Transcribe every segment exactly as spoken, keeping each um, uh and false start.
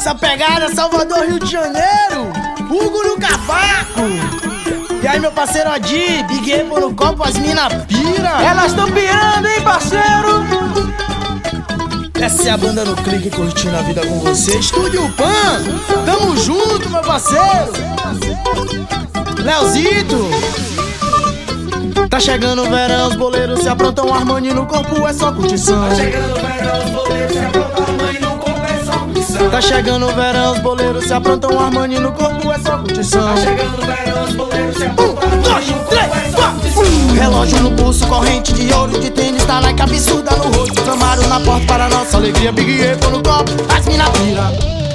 Essa pegada, Salvador, Rio de Janeiro, Hugo no cavaco. E aí, meu parceiro Adi, Big Apple no copo, as mina pira. Elas tão pirando, hein, parceiro? Essa é a banda no clique, curtindo a vida com você. Estúdio Pan, tamo junto, meu parceiro. Leozito. Tá chegando o verão, os boleiros se aprontam, um Armani no corpo é só curtição. Tá chegando o verão, os boleiros se aprontam, um Armani no corpo é só curtição. Tá chegando o verão, os boleiros se aprontam, um Armani no corpo é só curtição. Tá chegando o verão, os boleiros se aprontam, um Armani no corpo é só curtição. Relógio no pulso, corrente de ouro, de tênis, tá Nike absurda no rosto. Camaro na porta para nossa alegria, Big Apple no copo, as mina pira.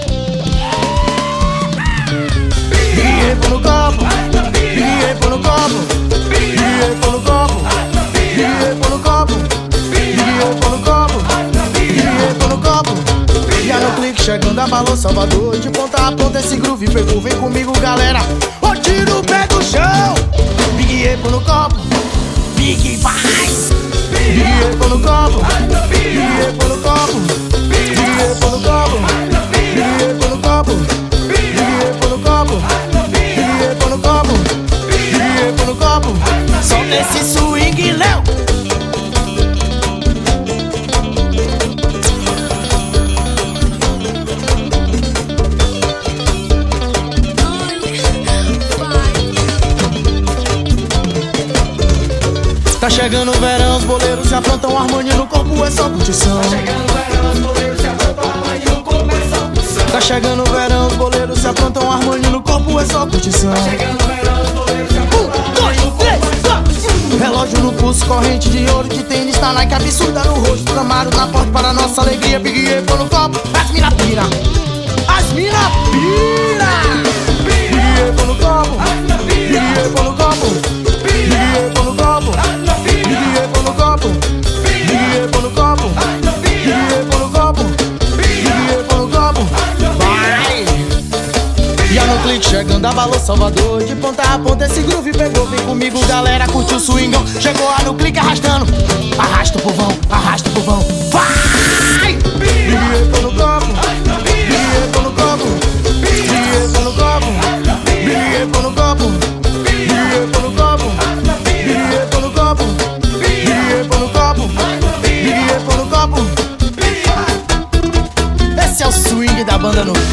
Big Apple no copo, Big Apple no copo. Big Apple no copo, Big Apple no copo, Big Apple no copo, Big Apple no copo. E a no clique chegando a balão Salvador, de ponta a ponta esse groove pegou, vem comigo galera, o tiro pega o chão. Big Apple no copo, Big faz. Big Apple no copo, Big Apple no copo, Big Apple no copo, Big Apple no copo, Big Apple no copo, Big Apple no copo, Big Apple no copo. Solta esse swing, Léo. Tá chegando o verão, os boleiros se aprontam, um Armani no corpo é só curtição. Tá chegando o verão, os boleiros se aprontam, um Armani no corpo é só curtição. Tá chegando o verão, os boleiros se aprontam, um Armani no corpo é só curtição. Tá chegando o verão, os boleiros se aprontam, um Armani no corpo é só curtição. Relógio no pulso, corrente de ouro, de tênis, tá Nike absurda no rosto. Camaro na porta para nossa alegria, Big Apple no copo, as mina pira. As mina pira. Big Apple no copo, Big Apple no copo, Big Apple no copo, Big Apple no copo, Big Apple no copo, Big Apple no copo, Big Apple no copo. Vai! E a no clique chegando a balão Salvador, de ponta a ponta esse groove pegou, vem comigo galera, curte o swingão. Chegou a no clique arrastando, arrasta o povão, arrasta o povão. Vai! Big Apple no copo, Big Apple no copo, Big Apple no copo, Big Apple no copo, Big Apple no copo, Big Apple no copo, Big Apple no copo, Big Apple no copo. Esse é o swing da banda no